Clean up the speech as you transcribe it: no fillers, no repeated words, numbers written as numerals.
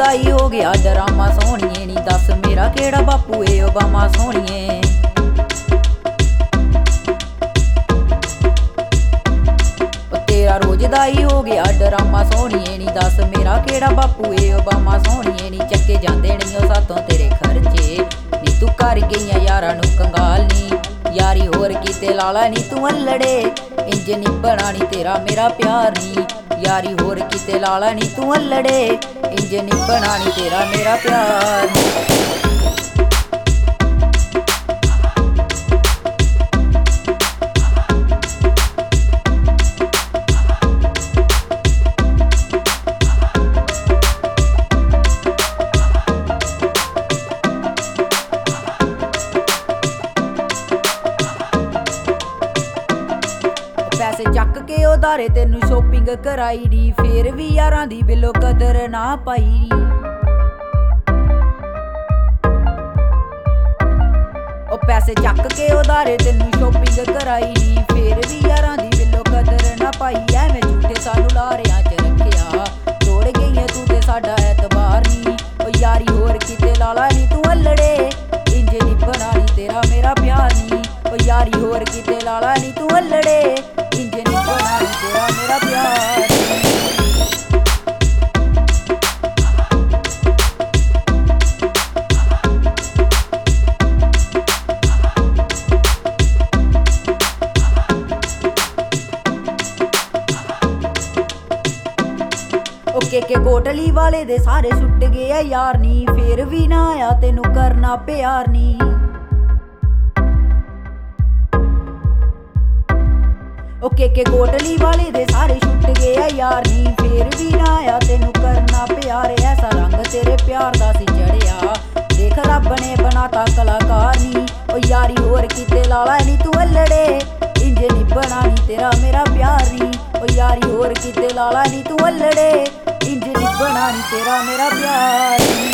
ਦਾ ਹੀ ਹੋ ਗਿਆ ਡਰਾਮਾ ਸੋਹਣੀਏ ਨੀ ਦੱਸ ਮੇਰਾ ਕਿਹੜਾ ਬਾਪੂ ਏ ਓਬਾਮਾ ਸੋਹਣੀਏ। ਤੇਰਾ ਰੋਜ਼ ਦਾ ਹੀ ਹੋ ਗਿਆ ਡਰਾਮਾ ਸੋਹਣੀਏ ਨੀ ਦੱਸ ਮੇਰਾ ਕਿਹੜਾ ਬਾਪੂ ਏ ਓਬਾਮਾ ਸੋਹਣੀਏ ਨੀ। ਚੱਕੇ ਜਾਂਦੇ ਨਹੀਂ ਉਹ ਸਾਤੋਂ ਤੇਰੇ ਖਰਚੇ ਨੀ ਤੂੰ ਕਰ ਗਈਆਂ ਯਾਰਾਂ ਨੂੰ ਕੰਗਾਲ ਨੀ। ਯਾਰੀ ਹੋਰ ਕਿਤੇ ਲਾਲਾ ਨੀ ਤੂੰ ਅਲੜੇ ਇੰਜ ਨਿਭਣਾ ਨੀ ਤੇਰਾ ਮੇਰਾ ਪਿਆਰ ਨੀ। ਯਾਰੀ ਹੋਰ ਕਿਤੇ ਲਾਲਾ ਨੀ ਤੂੰ ਅਲੜੇ ਇੰਜ ਨਿਭਣਾ ਨੀ ਤੇਰਾ ਮੇਰਾ ਪਿਆਰ ਨੀ। ਪੈਸੇ ਚੱਕ ਕੇ ਉਧਾਰੇ ਤੈਨੂੰ ਸ਼ੋਪਿੰਗ ਕਰਾਈ ਨੀ ਫੇਰ ਵੀ ਯਾਰਾਂ ਦੀ ਬਿੱਲੋ ਕਦਰ ਨਾ ਪਾਈ। ਉਹ ਪੈਸੇ ਚੱਕ ਕੇ ਉਧਾਰੇ ਤੈਨੂੰ ਸ਼ੋਪਿੰਗ ਕਰਾਈ ਨੀ ਫੇਰ ਵੀ ਯਾਰਾਂ ਦੀ ਬਿੱਲੋ ਕਦਰ ਨਾ ਪਾਈ। ਐਵੇਂ ਝੂਠੇ ਸਾਨੂੰ ਲਾਰਿਆਂ ਚ ਰੱਖਿਆ ਤੋੜ ਗਈਆਂ ਤੂੰ ਤੇ ਸਾਡਾ ਐਤਬਾਰ ਨੀ। ਉਹ ਯਾਰੀ ਹੋਰ ਕਿਤੇ ਲਾਲਾ ਨੀ ਤੂੰ ਅਲੜੇ ਇੰਜ ਨਿਭਣਾ ਨੀ ਤੇਰਾ ਮੇਰਾ ਪਿਆਰ ਨੀ। ਉਹ ਯਾਰੀ ਹੋਰ ਕਿਤੇ ਲਾਲਾ ਨੀ ਤੂੰ ਅਲੜੇ ਇੰਜ ਨਿਭਣਾ ਨੀ ਤੇਰਾ ਮੇਰਾ ਪਿਆਰ ਨੀ। ਕੇ ਕੋਟਲੀ ਵਾਲੇ ਦੇ ਸਾਰੇ ਛੁੱਟ ਗਏ ਆ ਯਾਰ ਨੀ ਫੇਰ ਵੀ ਨਾ ਆਇਆ ਤੈਨੂੰ ਕਰਨਾ ਪਿਆਰ ਨੀ। ਉਹ ਕੇ ਕੋਟਲੀ ਵਾਲੇ ਦੇ ਸਾਰੇ ਛੁੱਟ ਗਏ ਆ ਯਾਰ ਨੀ ਫੇਰ ਵੀ ਨਾ ਆਇਆ ਤੈਨੂੰ ਕਰਨਾ ਪਿਆਰ। ਐਸਾ ਰੰਗ ਤੇਰੇ ਪਿਆਰ ਦਾ ਸੀ ਚੜਿਆ ਦੇਖ ਰੱਬ ਨੇ ਬਣਾਤਾ ਕਲਾਕਾਰ ਨੀ। ਉਹ ਯਾਰੀ ਹੋਰ ਕਿਤੇ ਲਾਲਾ ਨੀ ਤੂੰ ਅਲੜੇ ਇੰਜ ਨਿਭਣਾ ਨੀ ਤੇਰਾ ਮੇਰਾ ਪਿਆਰ ਨੀ। ਉਹ ਯਾਰੀ ਹੋਰ ਕਿਤੇ ਲਾਲਾ ਨੀ ਤੂੰ ਅਲੜੇ ਇੰਜ ਨਿਭਣਾ ਨੀ ਤੇਰਾ ਮੇਰਾ ਪਿਆਰ ਨੀ।